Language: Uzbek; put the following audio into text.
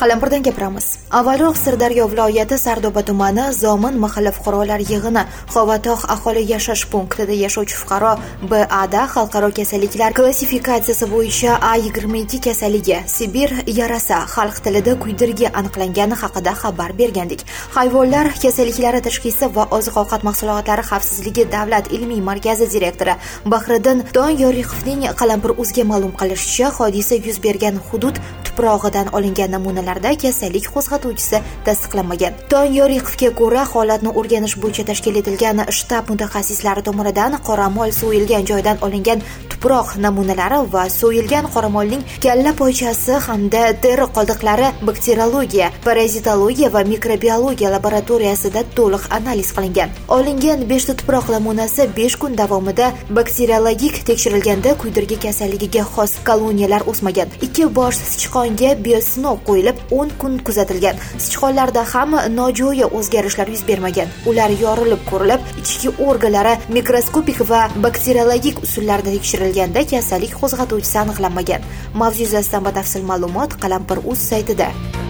Qalampirdan gapiramiz. Avvalroq Sirdaryo viloyati Sardoba tumani Zomin mahalla fuqarolar yig'ini Qovatog' aholi yashash punktida yashovchi fuqaro BAda xalqaro kasalliklar klassifikatsiyasi bo'yicha A22 kasalligi Sibir yarasi xalq tilida kuydirgi aniqlangani haqida xabar bergandik. Hayvonlar kasalliklari tashxisi va oziq-ovqat mahsulotlari xavfsizligi davlat ilmiy markazi direktori Bahriddin Donyoriqovning Qalampir.uzga ma'lum qilishicha, hodisa yuz bergan hudud tuprog'idan olingan namunalarda kasallik qo'zg'atuvchisi tasdiqlanmagan. Donyoriqovga ko'ra, holatni o'rganish bo'yicha tashkil etilgan shtab mutaxassislari tomonidan qoramol so'yilgan joydan olingan tuproq namunalari va so'yilgan qoramolning kalla poychasi hamda teri qoldiqlari bakteriologiya, parazitologiya va mikrobiologiya laboratoriyasida to'liq analiz qilingan. Olingan 5 ta tuproq namunasi 5 kun davomida bakteriologik tekshirilganda kuydirgi kasalligiga xos koloniyalar o'smagan. 2 bosh sichqonga biosinov qo'yilib 10 kun kuzatilgan. Sichqonlarda ham nojo'ya o'zgarishlar yuz bermagan. Ular yorilib ko'rilib, ichki organlari mikroskopik va bakteriologik usullarda tekshirilganda kasallik qo'zg'atuvchisi aniqlanmagan. Mavzu yuzasidan batafsil ma'lumot Qalampir.uz saytida.